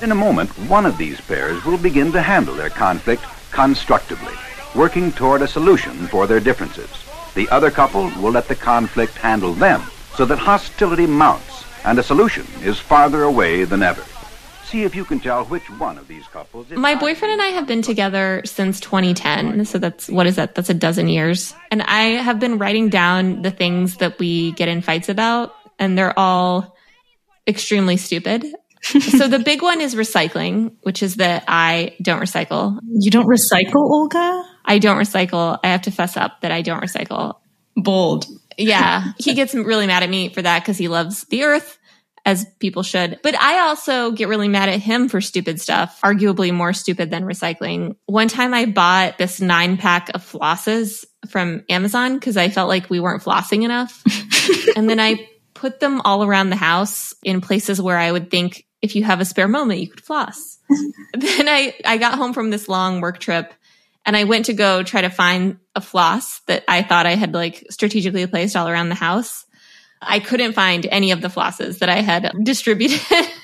In a moment, one of these pairs will begin to handle their conflict constructively, working toward a solution for their differences. The other couple will let the conflict handle them, so that hostility mounts and a solution is farther away than ever. See if you can tell which one of these couples is... My boyfriend and I have been together since 2010. So that's a dozen years. And I have been writing down the things that we get in fights about, and they're all extremely stupid. So the big one is recycling, which is that I don't recycle. You don't recycle, Olga? I don't recycle. I have to fess up that I don't recycle. Bold. Yeah. He gets really mad at me for that because he loves the earth, as people should. But I also get really mad at him for stupid stuff, arguably more stupid than recycling. One time I bought this 9-pack of flosses from Amazon because I felt like we weren't flossing enough. And then I put them all around the house in places where I would think if you have a spare moment, you could floss. Then I got home from this long work trip and I went to go try to find a floss that I thought I had like strategically placed all around the house. I couldn't find any of the flosses that I had distributed.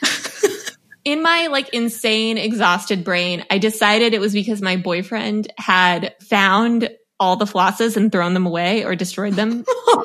In my like insane, exhausted brain, I decided it was because my boyfriend had found all the flosses and thrown them away or destroyed them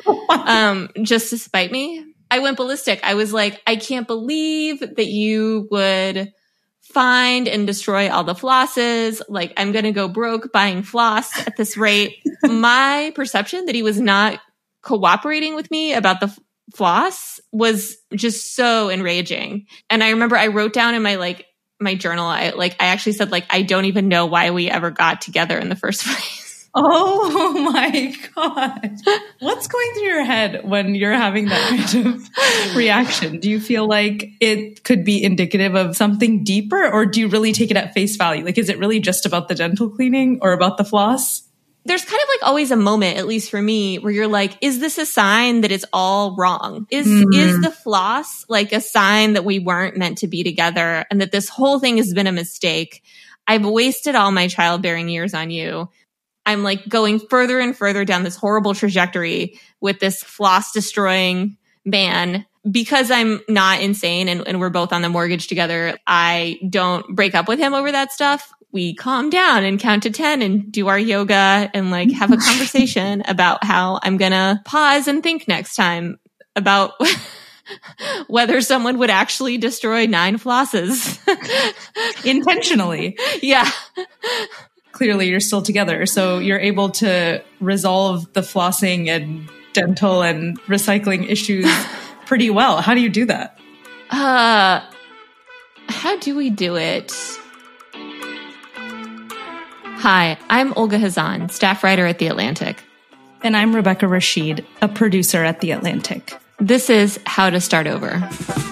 just to spite me. I went ballistic. I was like, I can't believe that you would find and destroy all the flosses. Like, I'm going to go broke buying floss at this rate. My perception that he was not cooperating with me about the floss was just so enraging. And I remember I wrote down in my journal, I actually said like, I don't even know why we ever got together in the first place. Oh my God. What's going through your head when you're having that kind of reaction? Do you feel like it could be indicative of something deeper, or do you really take it at face value? Like, is it really just about the dental cleaning or about the floss? There's kind of like always a moment, at least for me, where you're like, is this a sign that it's all wrong? Is the floss like a sign that we weren't meant to be together and that this whole thing has been a mistake? I've wasted all my childbearing years on you. I'm like going further and further down this horrible trajectory with this floss destroying man. Because I'm not insane and we're both on the mortgage together, I don't break up with him over that stuff. We calm down and count to 10 and do our yoga and like have a conversation about how I'm going to pause and think next time about whether someone would actually destroy 9 flosses. Intentionally. Yeah. Clearly you're still together, so you're able to resolve the flossing and dental and recycling issues pretty well. How do you do that? How do we do it? Hi, I'm Olga Hazan, staff writer at The Atlantic. And I'm Rebecca Rashid, a producer at The Atlantic. This is How to Start Over.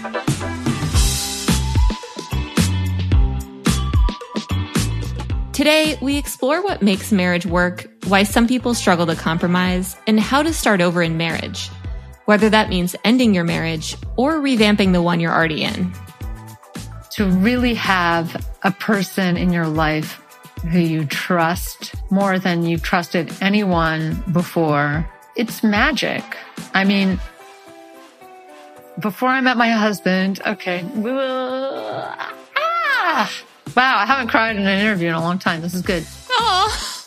Today, we explore what makes marriage work, why some people struggle to compromise, and how to start over in marriage, whether that means ending your marriage or revamping the one you're already in. To really have a person in your life who you trust more than you trusted anyone before, it's magic. I mean, before I met my husband, wow, I haven't cried in an interview in a long time. This is good. Oh.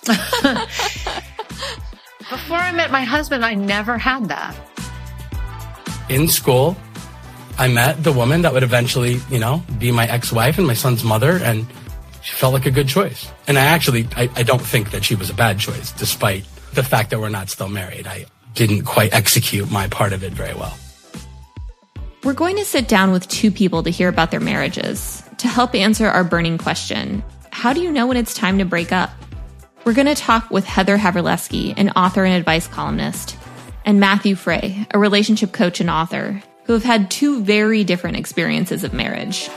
Before I met my husband, I never had that. In school, I met the woman that would eventually, be my ex-wife and my son's mother, and she felt like a good choice. And I don't think that she was a bad choice, despite the fact that we're not still married. I didn't quite execute my part of it very well. We're going to sit down with 2 people to hear about their marriages, to help answer our burning question, how do you know when it's time to break up? We're going to talk with Heather Havrilesky, an author and advice columnist, and Matthew Frey, a relationship coach and author, who have had 2 very different experiences of marriage.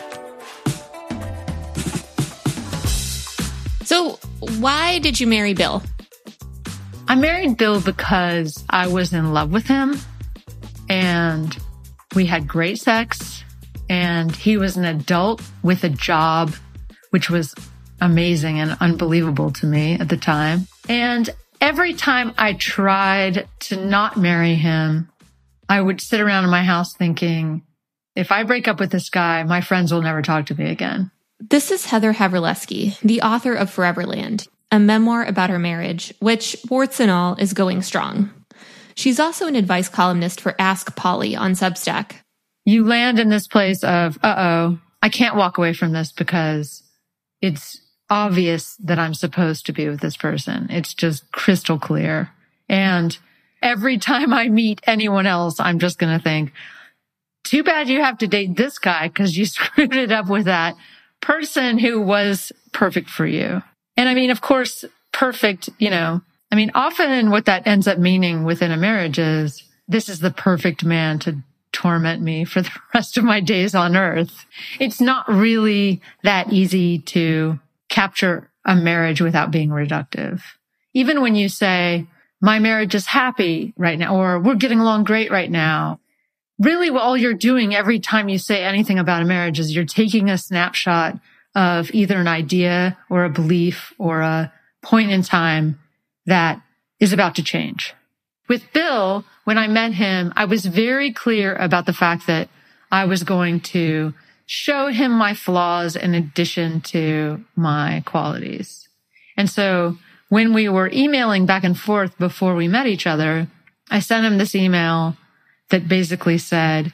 So, why did you marry Bill? I married Bill because I was in love with him, and we had great sex, and he was an adult with a job, which was amazing and unbelievable to me at the time. And every time I tried to not marry him, I would sit around in my house thinking, if I break up with this guy, my friends will never talk to me again. This is Heather Havrilesky, the author of Foreverland, a memoir about her marriage, which, warts and all, is going strong. She's also an advice columnist for Ask Polly on Substack. You land in this place of, I can't walk away from this because it's obvious that I'm supposed to be with this person. It's just crystal clear. And every time I meet anyone else, I'm just going to think, too bad you have to date this guy because you screwed it up with that person who was perfect for you. And I mean, of course, perfect, often what that ends up meaning within a marriage is this is the perfect man to torment me for the rest of my days on earth. It's not really that easy to capture a marriage without being reductive. Even when you say, my marriage is happy right now, or we're getting along great right now, really all you're doing every time you say anything about a marriage is you're taking a snapshot of either an idea or a belief or a point in time that is about to change. With Bill, when I met him, I was very clear about the fact that I was going to show him my flaws in addition to my qualities. And so when we were emailing back and forth before we met each other, I sent him this email that basically said,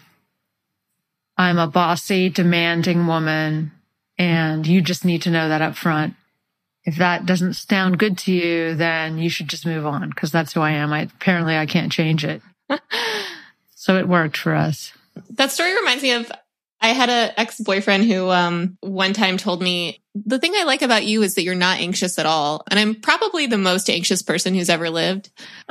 I'm a bossy, demanding woman, and you just need to know that up front. If that doesn't sound good to you, then you should just move on because that's who I am. Apparently I can't change it. So it worked for us. That story reminds me of, I had an ex-boyfriend who one time told me, the thing I like about you is that you're not anxious at all. And I'm probably the most anxious person who's ever lived.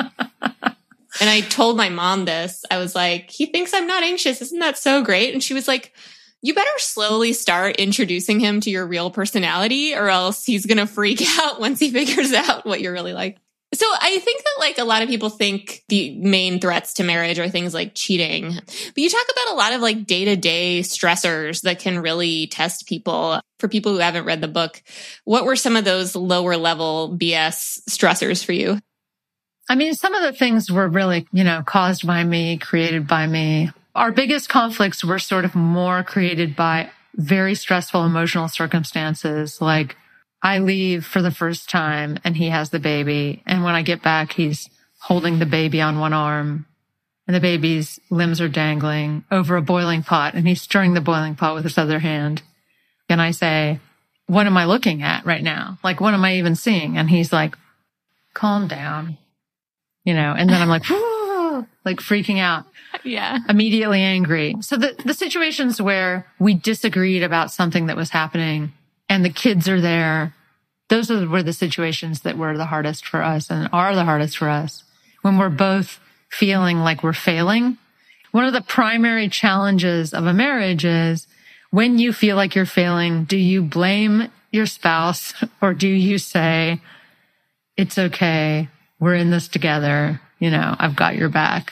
And I told my mom this. I was like, he thinks I'm not anxious. Isn't that so great? And she was like, you better slowly start introducing him to your real personality or else he's going to freak out once he figures out what you're really like. So I think that a lot of people think the main threats to marriage are things like cheating. But you talk about a lot of day-to-day stressors that can really test people. For people who haven't read the book, what were some of those lower level BS stressors for you? I mean, some of the things were really, caused by me, created by me. Our biggest conflicts were sort of more created by very stressful emotional circumstances. Like I leave for the first time and he has the baby. And when I get back, he's holding the baby on one arm and the baby's limbs are dangling over a boiling pot and he's stirring the boiling pot with his other hand. And I say, what am I looking at right now? What am I even seeing? And he's like, calm down, and then I'm like, whoo, freaking out. Yeah. Immediately angry. So the situations where we disagreed about something that was happening and the kids are there, those were the situations that were the hardest for us and are the hardest for us. When we're both feeling like we're failing. One of the primary challenges of a marriage is when you feel like you're failing, do you blame your spouse or do you say, it's okay, we're in this together, I've got your back.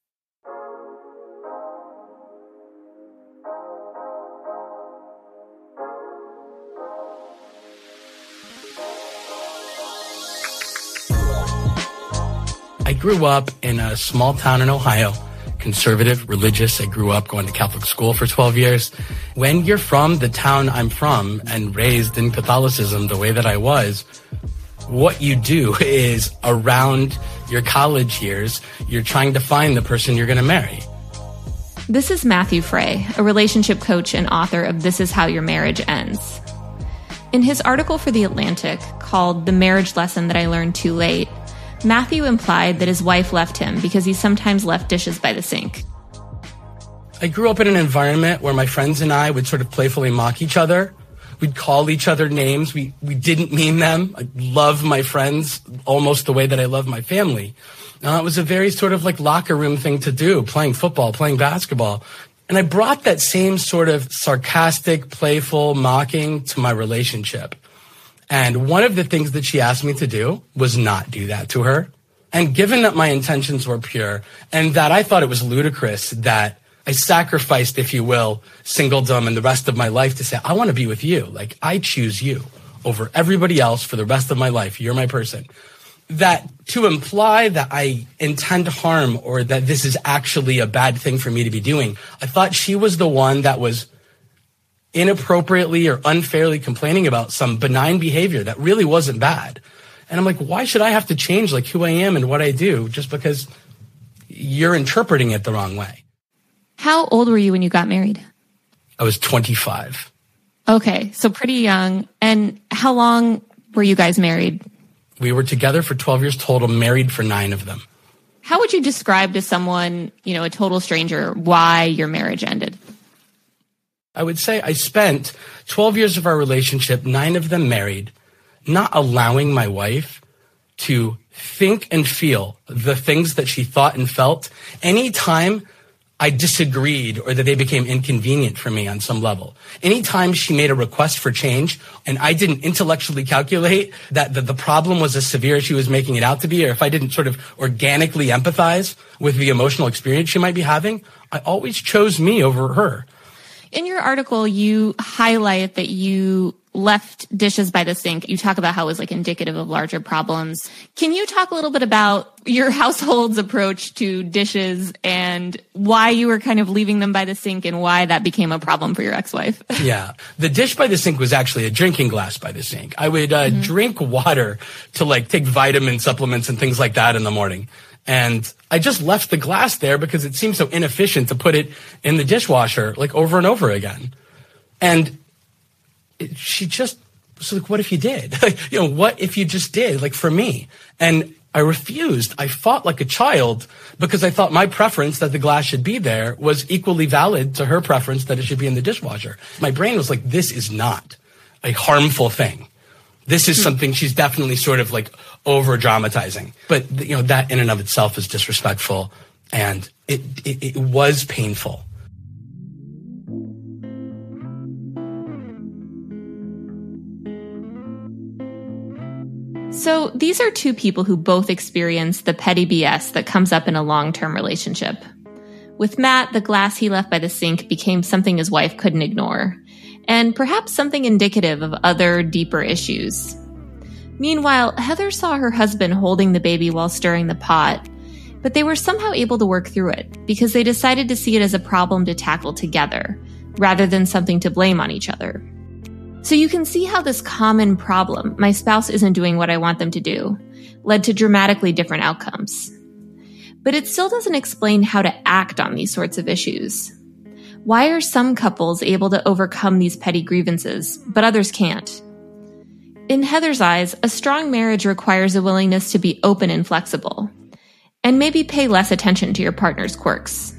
I grew up in a small town in Ohio, conservative, religious. I grew up going to Catholic school for 12 years. When you're from the town I'm from and raised in Catholicism the way that I was, what you do is around your college years, you're trying to find the person you're going to marry. This is Matthew Frey, a relationship coach and author of This Is How Your Marriage Ends. In his article for The Atlantic called The Marriage Lesson That I Learned Too Late, Matthew implied that his wife left him because he sometimes left dishes by the sink. I grew up in an environment where my friends and I would sort of playfully mock each other. We'd call each other names. We didn't mean them. I love my friends almost the way that I love my family. It was a very sort of locker room thing to do, playing football, playing basketball. And I brought that same sort of sarcastic, playful mocking to my relationship. And one of the things that she asked me to do was not do that to her. And given that my intentions were pure and that I thought it was ludicrous that I sacrificed, if you will, singledom and the rest of my life to say, I want to be with you. I choose you over everybody else for the rest of my life. You're my person. that to imply that I intend harm or that this is actually a bad thing for me to be doing, I thought she was the one that was inappropriately or unfairly complaining about some benign behavior that really wasn't bad. And I'm like, why should I have to change like who I am and what I do just because you're interpreting it the wrong way? How old were you when you got married? I was 25. Okay, so pretty young. And how long were you guys married? We were together for 12 years total, married for 9 of them. How would you describe to someone, a total stranger, why your marriage ended? I would say I spent 12 years of our relationship, 9 of them married, not allowing my wife to think and feel the things that she thought and felt anytime I disagreed or that they became inconvenient for me on some level. Anytime she made a request for change and I didn't intellectually calculate that the problem was as severe as she was making it out to be, or if I didn't sort of organically empathize with the emotional experience she might be having, I always chose me over her. In your article, you highlight that you left dishes by the sink. You talk about how it was like indicative of larger problems. Can you talk a little bit about your household's approach to dishes and why you were kind of leaving them by the sink and why that became a problem for your ex-wife? Yeah. The dish by the sink was actually a drinking glass by the sink. I would drink water to like take vitamin supplements and things like that in the morning. And I just left the glass there because it seemed so inefficient to put it in the dishwasher like over and over again. And she just was like, what if you did? What if you just did? Like for me. And I refused. I fought like a child because I thought my preference that the glass should be there was equally valid to her preference that it should be in the dishwasher. My brain was like, this is not a harmful thing. This is something she's definitely sort of like over dramatizing. But, that in and of itself is disrespectful. And it was painful. So these are two people who both experience the petty BS that comes up in a long-term relationship. With Matt, the glass he left by the sink became something his wife couldn't ignore, and perhaps something indicative of other, deeper issues. Meanwhile, Heather saw her husband holding the baby while stirring the pot, but they were somehow able to work through it because they decided to see it as a problem to tackle together, rather than something to blame on each other. So you can see how this common problem, my spouse isn't doing what I want them to do, led to dramatically different outcomes. But it still doesn't explain how to act on these sorts of issues. Why are some couples able to overcome these petty grievances, but others can't? In Heather's eyes, a strong marriage requires a willingness to be open and flexible, and maybe pay less attention to your partner's quirks.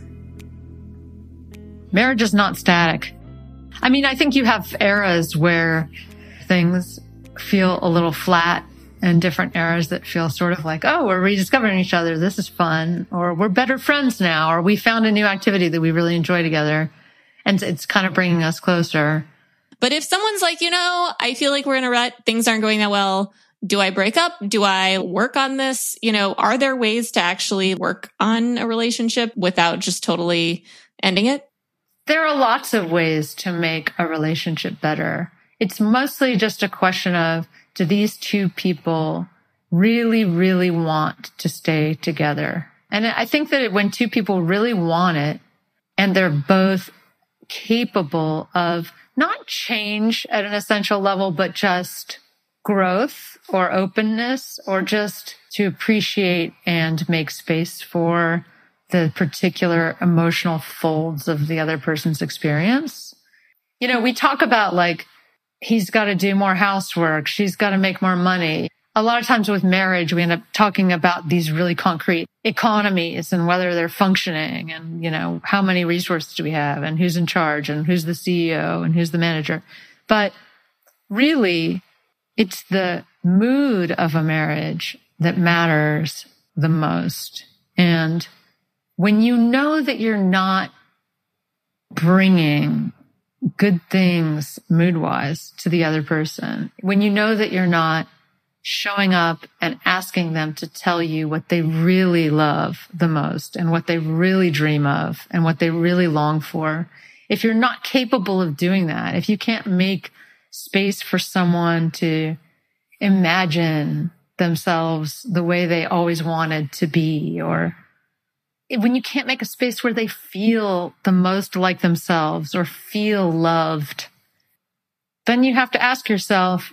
Marriage is not static. I think you have eras where things feel a little flat and different eras that feel sort of like, oh, we're rediscovering each other. This is fun. Or we're better friends now. Or we found a new activity that we really enjoy together. And it's kind of bringing us closer. But if someone's like, I feel like we're in a rut, things aren't going that well. Do I break up? Do I work on this? Are there ways to actually work on a relationship without just totally ending it? There are lots of ways to make a relationship better. It's mostly just a question of, do these two people really, really want to stay together? And I think that when two people really want it and they're both capable of not change at an essential level, but just growth or openness or just to appreciate and make space for the particular emotional folds of the other person's experience. We talk about like, he's got to do more housework. She's got to make more money. A lot of times with marriage, we end up talking about these really concrete economies and whether they're functioning and, how many resources do we have and who's in charge and who's the CEO and who's the manager. But really, it's the mood of a marriage that matters the most. And when you know that you're not bringing good things mood-wise to the other person, when you know that you're not showing up and asking them to tell you what they really love the most and what they really dream of and what they really long for, if you're not capable of doing that, if you can't make space for someone to imagine themselves the way they always wanted to be, or when you can't make a space where they feel the most like themselves or feel loved, then you have to ask yourself,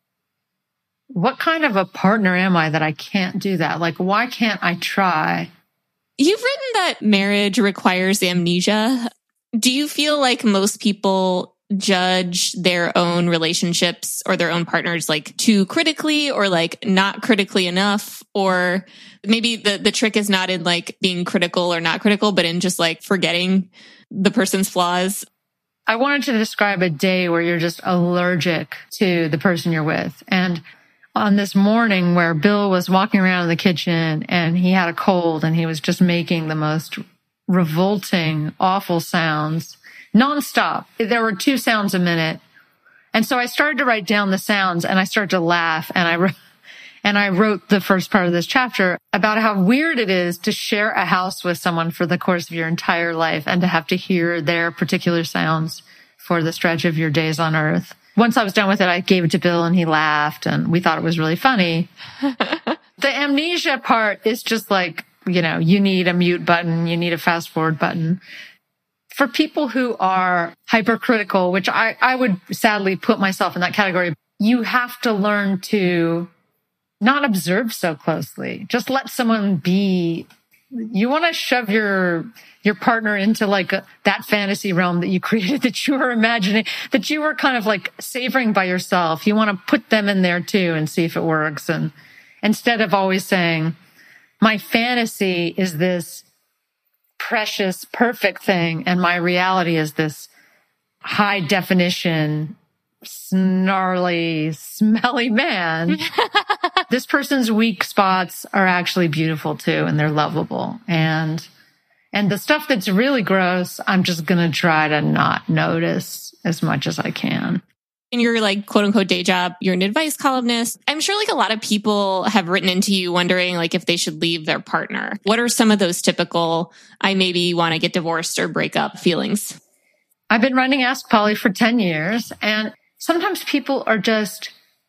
what kind of a partner am I that I can't do that? Like, why can't I try? You've written that marriage requires amnesia. Do you feel like most people judge their own relationships or their own partners like too critically or like not critically enough? Or maybe the trick is not in like being critical or not critical, but in just like forgetting the person's flaws? I wanted to describe a day where you're just allergic to the person you're with. And on this morning where Bill was walking around in the kitchen and he had a cold and he was just making the most revolting, awful sounds nonstop. There were 2 sounds a minute. And so I started to write down the sounds and I started to laugh, and I wrote the first part of this chapter about how weird it is to share a house with someone for the course of your entire life and to have to hear their particular sounds for the stretch of your days on earth. Once I was done with it, I gave it to Bill and he laughed and we thought it was really funny. The amnesia part is just like, you need a mute button, you need a fast forward button. For people who are hypercritical, which I would sadly put myself in that category, you have to learn to not observe so closely. Just let someone be. You want to shove your partner into like that fantasy realm that you created, that you were imagining, that you were kind of like savoring by yourself. You want to put them in there too and see if it works. And instead of always saying, my fantasy is this precious, perfect thing, and my reality is this high definition, snarly, smelly man. This person's weak spots are actually beautiful too, and they're lovable. And the stuff that's really gross, I'm just going to try to not notice as much as I can. In your like quote unquote day job, you're an advice columnist. I'm sure like a lot of people have written into you wondering like if they should leave their partner. What are some of those typical, I maybe want to get divorced or break up feelings? I've been running Ask Polly for 10 years, and sometimes people are just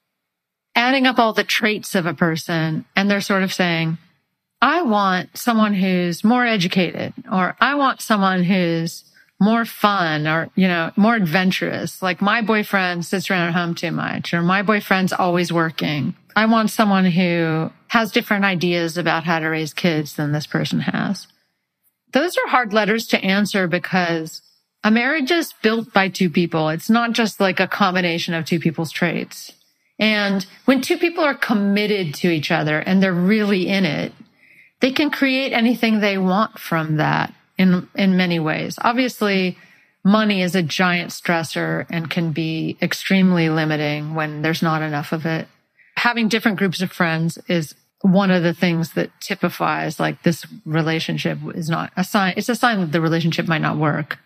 adding up all the traits of a person and they're sort of saying, I want someone who's more educated, or I want someone who's more fun, or, more adventurous. Like my boyfriend sits around at home too much, or my boyfriend's always working. I want someone who has different ideas about how to raise kids than this person has. Those are hard letters to answer because a marriage is built by 2 people. It's not just like a combination of 2 people's traits. And when 2 people are committed to each other and they're really in it, they can create anything they want from that in many ways. Obviously, money is a giant stressor and can be extremely limiting when there's not enough of it. Having different groups of friends is one of the things that typifies like this relationship is not a sign. It's a sign that the relationship might not work.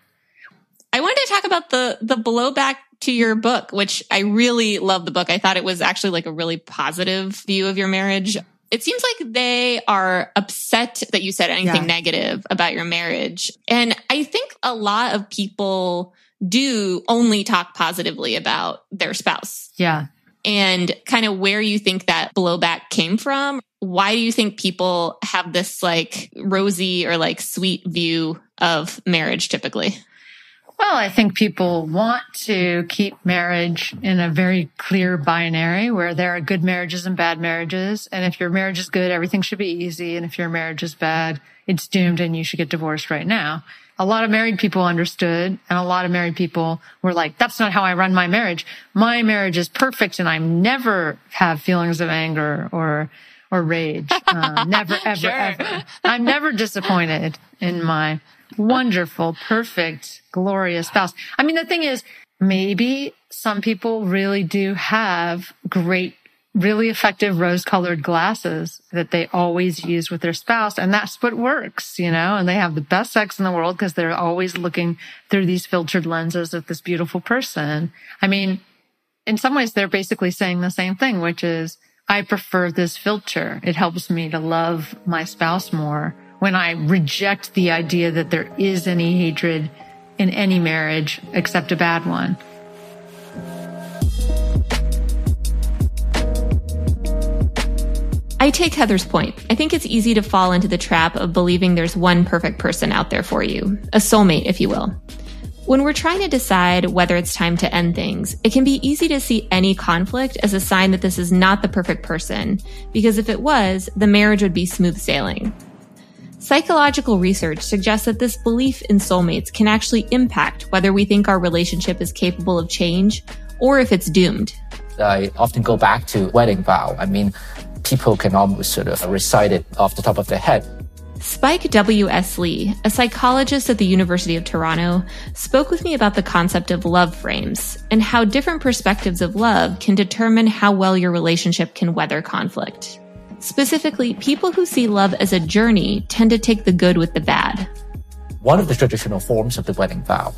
I wanted to talk about the blowback to your book, which I really love the book. I thought it was actually like a really positive view of your marriage. It seems like they are upset that you said anything negative about your marriage. And I think a lot of people do only talk positively about their spouse. Yeah. And kind of where you think that blowback came from. Why do you think people have this like rosy or like sweet view of marriage typically? Well, I think people want to keep marriage in a very clear binary where there are good marriages and bad marriages. And if your marriage is good, everything should be easy. And if your marriage is bad, it's doomed and you should get divorced right now. A lot of married people understood, and a lot of married people were like, that's not how I run my marriage. My marriage is perfect and I never have feelings of anger or rage. Never, ever, ever. I'm never disappointed in my wonderful, perfect, glorious spouse. I mean, the thing is, maybe some people really do have great, really effective rose-colored glasses that they always use with their spouse. And that's what works, and they have the best sex in the world because they're always looking through these filtered lenses of this beautiful person. I mean, in some ways, they're basically saying the same thing, which is, I prefer this filter. It helps me to love my spouse more. When I reject the idea that there is any hatred in any marriage except a bad one. I take Heather's point. I think it's easy to fall into the trap of believing there's one perfect person out there for you, a soulmate, if you will. When we're trying to decide whether it's time to end things, it can be easy to see any conflict as a sign that this is not the perfect person, because if it was, the marriage would be smooth sailing. Psychological research suggests that this belief in soulmates can actually impact whether we think our relationship is capable of change or if it's doomed. I often go back to wedding vow. I mean, people can almost sort of recite it off the top of their head. Spike W.S. Lee, a psychologist at the University of Toronto, spoke with me about the concept of love frames and how different perspectives of love can determine how well your relationship can weather conflict. Specifically, people who see love as a journey tend to take the good with the bad. One of the traditional forms of the wedding vow,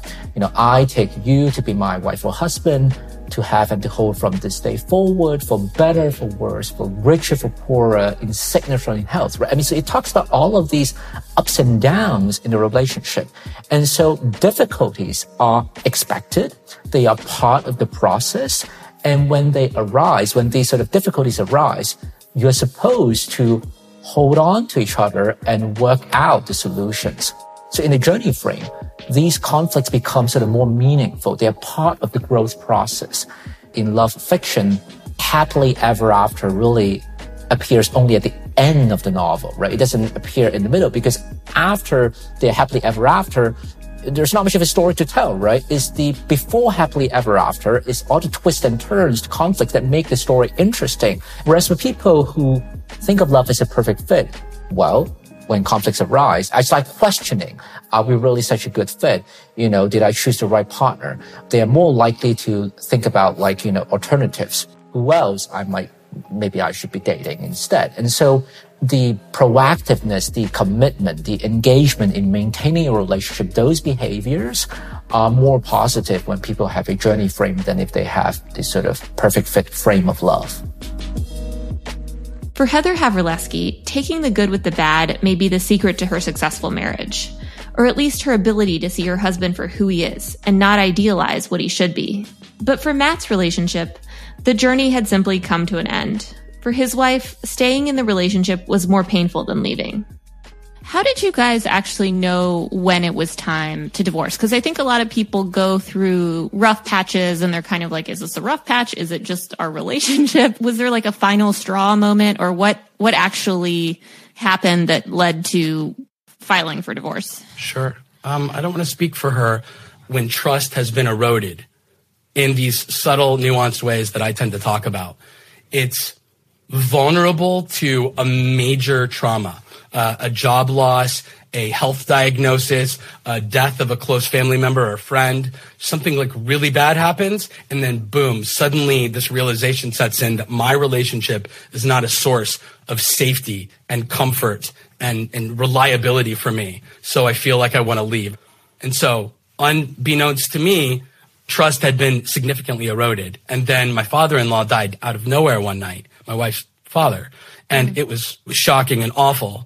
I take you to be my wife or husband, to have and to hold from this day forward, for better, for worse, for richer, for poorer, in sickness or in health, right? I mean, so it talks about all of these ups and downs in the relationship. And so difficulties are expected. They are part of the process. And when they arise, when these sort of difficulties arise, you're supposed to hold on to each other and work out the solutions. So in the journey frame, these conflicts become sort of more meaningful. They're part of the growth process. In love fiction, happily ever after really appears only at the end of the novel, right? It doesn't appear in the middle because after they're happily ever after, there's not much of a story to tell, right? It's the before happily ever after, it's all the twists and turns, the conflicts that make the story interesting. Whereas for people who think of love as a perfect fit, well, when conflicts arise, I start questioning, are we really such a good fit? Did I choose the right partner? They are more likely to think about alternatives. Who else maybe I should be dating instead. And so the proactiveness, the commitment, the engagement in maintaining a relationship, those behaviors are more positive when people have a journey frame than if they have this sort of perfect fit frame of love. For Heather Havrilesky, taking the good with the bad may be the secret to her successful marriage, or at least her ability to see her husband for who he is and not idealize what he should be. But for Matt's relationship, the journey had simply come to an end. For his wife, staying in the relationship was more painful than leaving. How did you guys actually know when it was time to divorce? Because I think a lot of people go through rough patches and they're kind of like, is this a rough patch? Is it just our relationship? Was there like a final straw moment, or what actually happened that led to filing for divorce? Sure. I don't want to speak for her when trust has been eroded in these subtle, nuanced ways that I tend to talk about. It's vulnerable to a major trauma. A job loss, a health diagnosis, a death of a close family member or friend, something like really bad happens, and then boom, suddenly this realization sets in that my relationship is not a source of safety and comfort and reliability for me. So I feel like I want to leave. And so, unbeknownst to me, trust had been significantly eroded. And then my father-in-law died out of nowhere one night, my wife's father. And it was shocking and awful.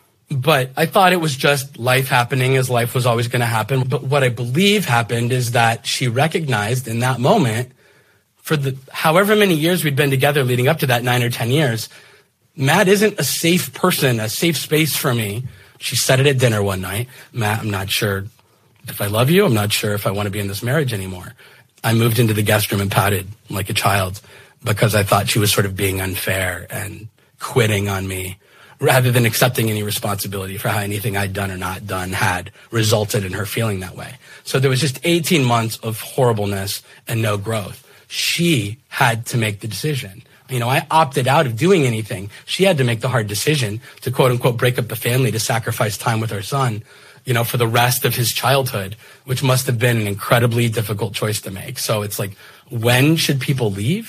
But I thought it was just life happening as life was always going to happen. But what I believe happened is that she recognized in that moment, for the however many years we'd been together leading up to that 9 or 10 years, Matt isn't a safe person, a safe space for me. She said it at dinner one night. Matt, I'm not sure if I love you. I'm not sure if I want to be in this marriage anymore. I moved into the guest room and pouted like a child because I thought she was sort of being unfair and quitting on me, rather than accepting any responsibility for how anything I'd done or not done had resulted in her feeling that way. So there was just 18 months of horribleness and no growth. She had to make the decision. I opted out of doing anything. She had to make the hard decision to quote unquote break up the family to sacrifice time with her son, for the rest of his childhood, which must have been an incredibly difficult choice to make. So it's like, when should people leave?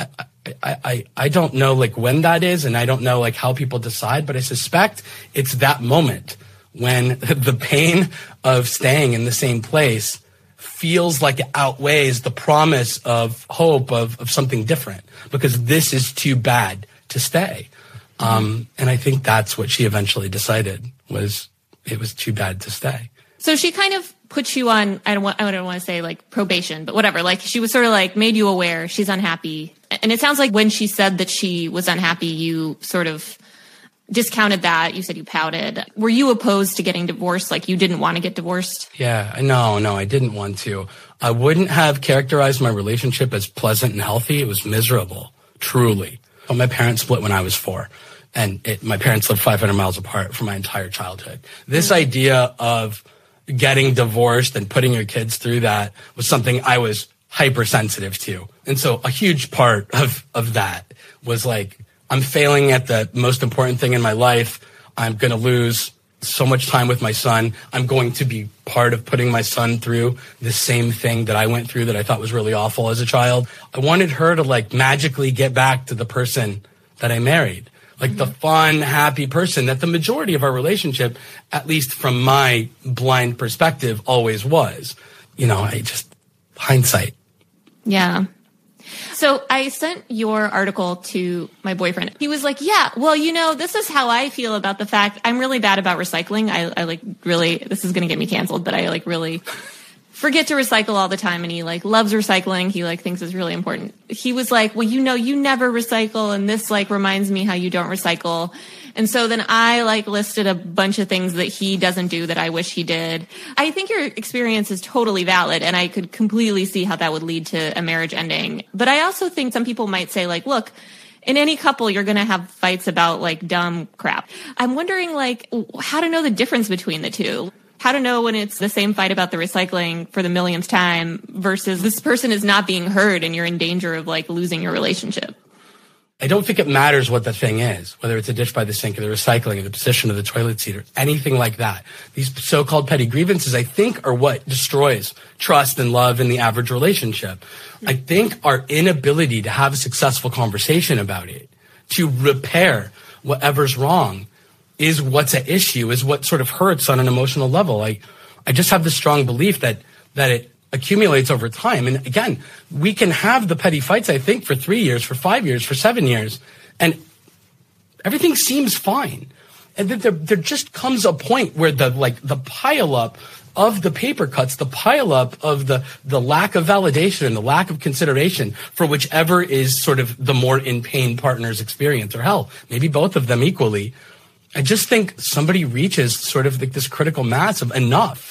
I don't know when that is, and I don't know how people decide, but I suspect it's that moment when the pain of staying in the same place feels like it outweighs the promise of hope of something different, because this is too bad to stay. And I think that's what she eventually decided, was it was too bad to stay. So she kind of put you on, I don't want to say probation, but whatever. She was sort of made you aware she's unhappy. And it sounds like when she said that she was unhappy, you sort of discounted that. You said you pouted. Were you opposed to getting divorced? Like you didn't want to get divorced? Yeah, no, I didn't want to. I wouldn't have characterized my relationship as pleasant and healthy. It was miserable, truly. But my parents split when I was 4. And my parents lived 500 miles apart for my entire childhood. This idea of getting divorced and putting your kids through that was something I was hypersensitive to. And so a huge part of that was like, I'm failing at the most important thing in my life. I'm going to lose so much time with my son. I'm going to be part of putting my son through the same thing that I went through that I thought was really awful as a child. I wanted her to like magically get back to the person that I married. Like the fun, happy person that the majority of our relationship, at least from my blind perspective, always was. Hindsight. Yeah. So I sent your article to my boyfriend. He was like, yeah, well, this is how I feel about the fact I'm really bad about recycling. I like really, this is going to get me canceled, but I like really forget to recycle all the time. And he like loves recycling. He like thinks it's really important. He was like, well, you never recycle. And this like reminds me how you don't recycle. And so then I like listed a bunch of things that he doesn't do that I wish he did. I think your experience is totally valid. And I could completely see how that would lead to a marriage ending. But I also think some people might say like, look, in any couple, you're going to have fights about like dumb crap. I'm wondering like how to know the difference between the two. How to know when it's the same fight about the recycling for the millionth time versus this person is not being heard and you're in danger of like losing your relationship. I don't think it matters what the thing is, whether it's a dish by the sink or the recycling or the position of the toilet seat or anything like that. These so-called petty grievances, I think, are what destroys trust and love in the average relationship. I think our inability to have a successful conversation about it, to repair whatever's wrong, is what's at issue, is what sort of hurts on an emotional level. I just have the strong belief that it accumulates over time. And again, we can have the petty fights, I think, for 3 years, for 5 years, for 7 years, and everything seems fine. And then there just comes a point where the pile up of the paper cuts, the pile up of the lack of validation and the lack of consideration for whichever is sort of the more in pain partner's experience, or hell, maybe both of them equally. I just think somebody reaches sort of like this critical mass of enough,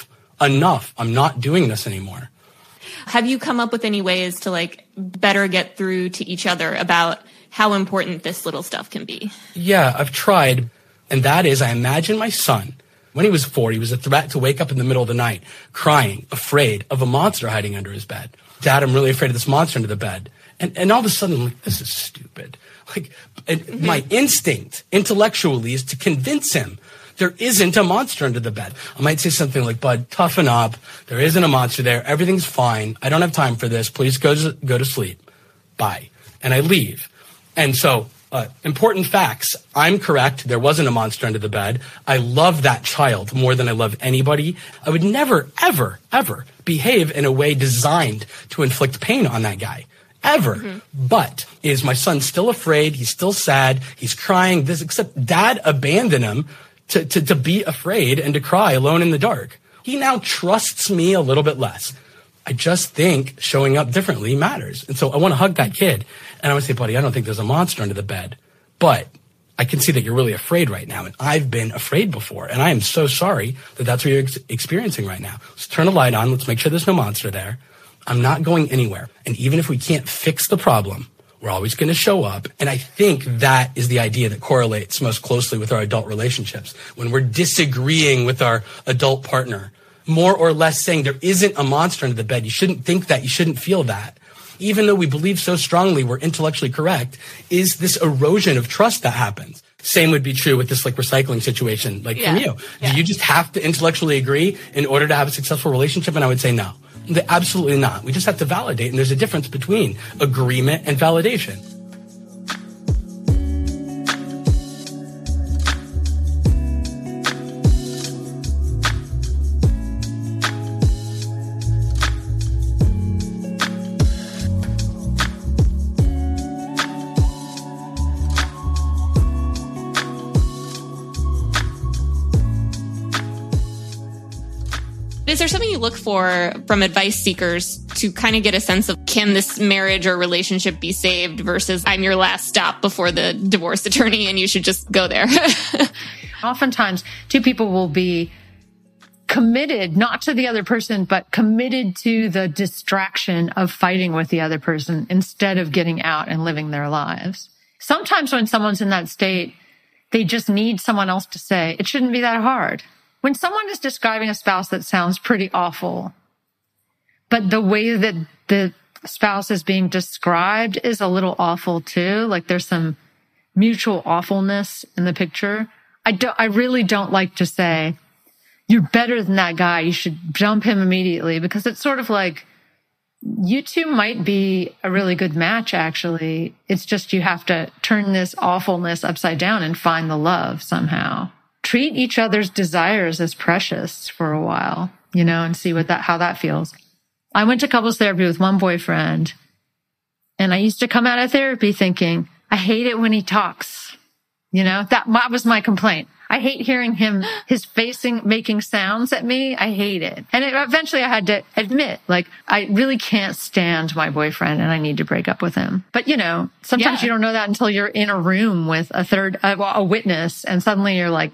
I'm not doing this anymore. Have you come up with any ways to like better get through to each other about how important this little stuff can be? Yeah, I've tried. And that is, I imagine my son, when he was 4, he was a threat to wake up in the middle of the night, crying, afraid of a monster hiding under his bed. Dad, I'm really afraid of this monster under the bed. And all of a sudden, I'm like, this is stupid. Like, my instinct intellectually is to convince him there isn't a monster under the bed. I might say something like, bud, toughen up. There isn't a monster there. Everything's fine. I don't have time for this. Please go to sleep. Bye. And I leave. And so, important facts. I'm correct. There wasn't a monster under the bed. I love that child more than I love anybody. I would never, ever, ever behave in a way designed to inflict pain on that guy. Ever. Mm-hmm. But is my son still afraid? He's still sad. He's crying. Except dad abandoned him to be afraid and to cry alone in the dark. He now trusts me a little bit less. I just think showing up differently matters. And so I want to hug that kid. And I want to say, buddy, I don't think there's a monster under the bed, but I can see that you're really afraid right now. And I've been afraid before. And I am so sorry that that's what you're experiencing right now. Let's turn a light on. Let's make sure there's no monster there. I'm not going anywhere. And even if we can't fix the problem, we're always going to show up. And I think that is the idea that correlates most closely with our adult relationships. When we're disagreeing with our adult partner, more or less saying there isn't a monster under the bed. You shouldn't think that. You shouldn't feel that. Even though we believe so strongly we're intellectually correct, is this erosion of trust that happens. Same would be true with this like recycling situation, like from you. Yeah. Do you just have to intellectually agree in order to have a successful relationship? And I would say no. Absolutely not. We just have to validate. And there's a difference between agreement and validation. Is there something you look for from advice seekers to kind of get a sense of, can this marriage or relationship be saved versus I'm your last stop before the divorce attorney and you should just go there? Oftentimes, two people will be committed, not to the other person, but committed to the distraction of fighting with the other person instead of getting out and living their lives. Sometimes when someone's in that state, they just need someone else to say, it shouldn't be that hard. When someone is describing a spouse that sounds pretty awful, but the way that the spouse is being described is a little awful too, like there's some mutual awfulness in the picture, I really don't like to say, you're better than that guy, you should jump him immediately, because it's sort of like, you two might be a really good match, actually. It's just you have to turn this awfulness upside down and find the love somehow. Treat each other's desires as precious for a while, and see how that feels. I went to couples therapy with one boyfriend, and I used to come out of therapy thinking, I hate it when he talks. That was my complaint. I hate hearing his making sounds at me. I hate it. And eventually I had to admit, I really can't stand my boyfriend and I need to break up with him. But, sometimes you don't know that until you're in a room with a witness, and suddenly you're like,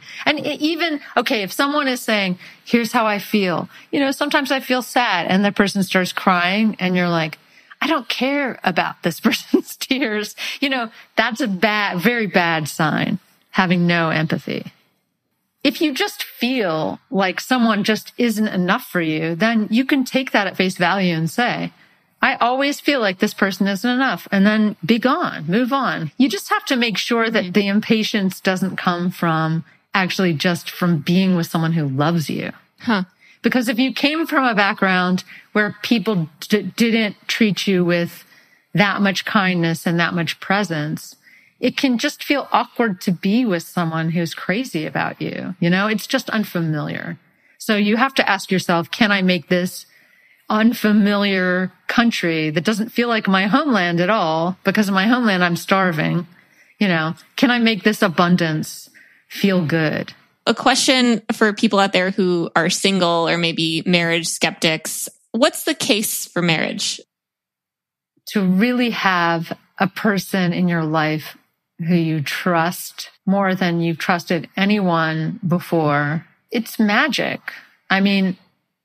if someone is saying, here's how I feel, sometimes I feel sad, and the person starts crying and you're like, I don't care about this person's tears. That's a very bad sign, having no empathy. If you just feel like someone just isn't enough for you, then you can take that at face value and say, I always feel like this person isn't enough, and then be gone, move on. You just have to make sure that the impatience doesn't come from actually just from being with someone who loves you. Because if you came from a background where people didn't treat you with that much kindness and that much presence, it can just feel awkward to be with someone who's crazy about you. It's just unfamiliar. So you have to ask yourself, can I make this unfamiliar country that doesn't feel like my homeland at all? Because in my homeland, I'm starving. Can I make this abundance feel good? A question for people out there who are single or maybe marriage skeptics. What's the case for marriage? To really have a person in your life who you trust more than you've trusted anyone before, it's magic. I mean,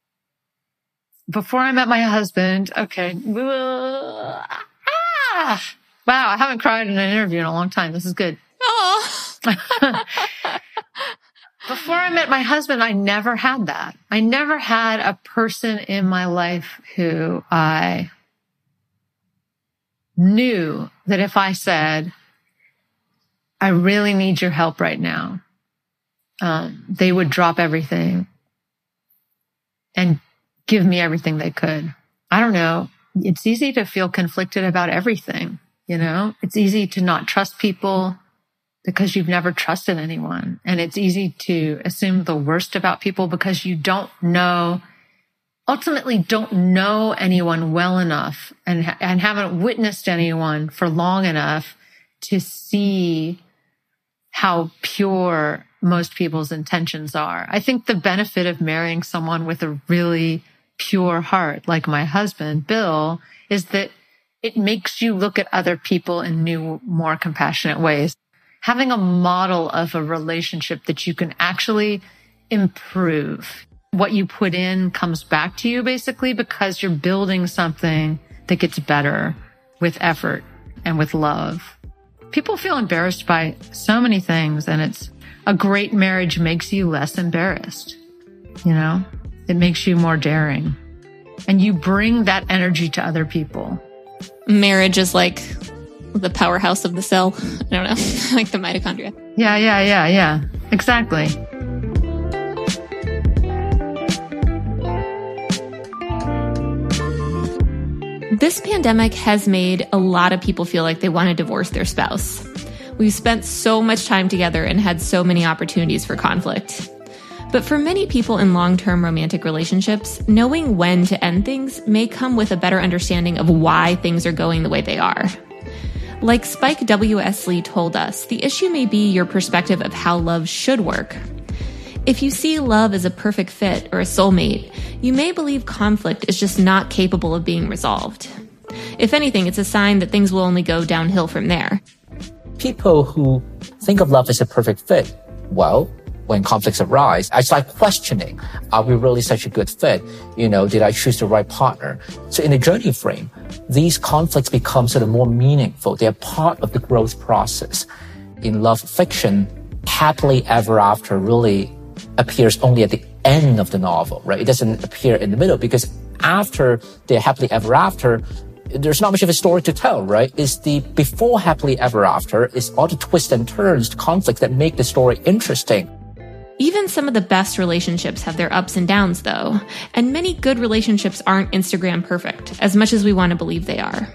before I met my husband, wow, I haven't cried in an interview in a long time. This is good. Oh. Before I met my husband, I never had that. I never had a person in my life who I knew that if I said, I really need your help right now, they would drop everything and give me everything they could. I don't know. It's easy to feel conflicted about everything. It's easy to not trust people because you've never trusted anyone. And it's easy to assume the worst about people because you ultimately don't know anyone well enough and haven't witnessed anyone for long enough to see how pure most people's intentions are. I think the benefit of marrying someone with a really pure heart, like my husband, Bill, is that it makes you look at other people in new, more compassionate ways. Having a model of a relationship that you can actually improve. What you put in comes back to you, basically, because you're building something that gets better with effort and with love. People feel embarrassed by so many things, and it's a great marriage makes you less embarrassed. It makes you more daring, and you bring that energy to other people. Marriage is like the powerhouse of the cell. I don't know, like the mitochondria. Yeah. Exactly. This pandemic has made a lot of people feel like they want to divorce their spouse. We've spent so much time together and had so many opportunities for conflict. But for many people in long-term romantic relationships, knowing when to end things may come with a better understanding of why things are going the way they are. Like Spike W.S. Lee told us, the issue may be your perspective of how love should work. If you see love as a perfect fit or a soulmate, you may believe conflict is just not capable of being resolved. If anything, it's a sign that things will only go downhill from there. People who think of love as a perfect fit, well, when conflicts arise, I start questioning, are we really such a good fit? Did I choose the right partner? So in the journey frame, these conflicts become sort of more meaningful. They're part of the growth process. In love fiction, happily ever after really appears only at the end of the novel, right? It doesn't appear in the middle because after they're happily ever after, there's not much of a story to tell, right? It's the before happily ever after, it's all the twists and turns, the conflicts that make the story interesting. Even some of the best relationships have their ups and downs, though, and many good relationships aren't Instagram perfect, as much as we want to believe they are.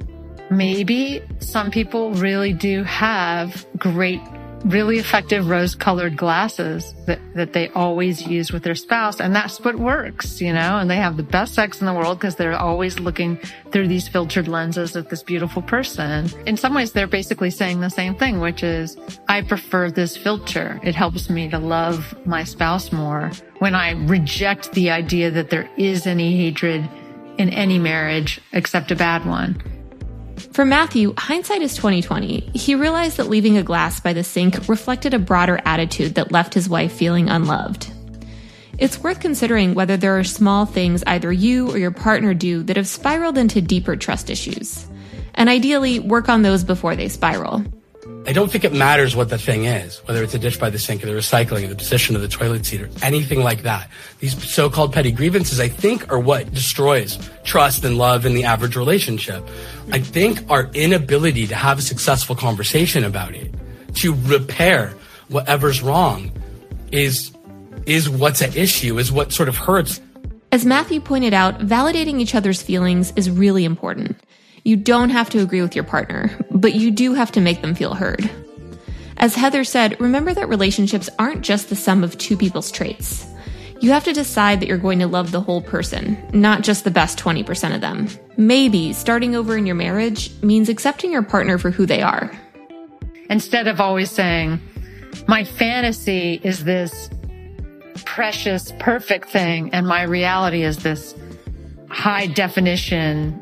Maybe some people really do have great, really effective rose-colored glasses that they always use with their spouse, and that's what works, and they have the best sex in the world because they're always looking through these filtered lenses of this beautiful person. In some ways, they're basically saying the same thing, which is, I prefer this filter. It helps me to love my spouse more when I reject the idea that there is any hatred in any marriage except a bad one. For Matthew, hindsight is 20/20. He realized that leaving a glass by the sink reflected a broader attitude that left his wife feeling unloved. It's worth considering whether there are small things either you or your partner do that have spiraled into deeper trust issues. And ideally, work on those before they spiral. I don't think it matters what the thing is, whether it's a dish by the sink or the recycling or the position of the toilet seat or anything like that. These so-called petty grievances, I think, are what destroys trust and love in the average relationship. I think our inability to have a successful conversation about it, to repair whatever's wrong, is what's at issue, is what sort of hurts. As Matthew pointed out, validating each other's feelings is really important. You don't have to agree with your partner, but you do have to make them feel heard. As Heather said, remember that relationships aren't just the sum of two people's traits. You have to decide that you're going to love the whole person, not just the best 20% of them. Maybe starting over in your marriage means accepting your partner for who they are. Instead of always saying, my fantasy is this precious, perfect thing, and my reality is this high definition,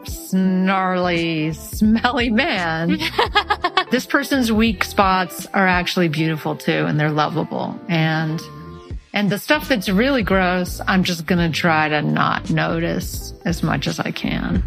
snarly, smelly man. This person's weak spots are actually beautiful too, and they're lovable. And the stuff that's really gross, I'm just going to try to not notice as much as I can.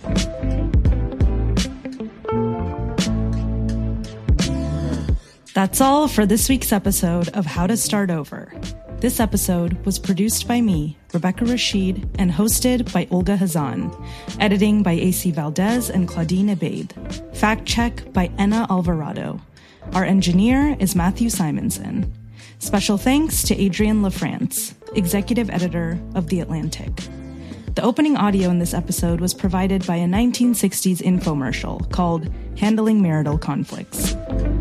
That's all for this week's episode of How to Start Over. This episode was produced by me, Rebecca Rashid, and hosted by Olga Hazan. Editing by AC Valdez and Claudine Abaid. Fact check by Enna Alvarado. Our engineer is Matthew Simonson. Special thanks to Adrienne LaFrance, executive editor of The Atlantic. The opening audio in this episode was provided by a 1960s infomercial called Handling Marital Conflicts.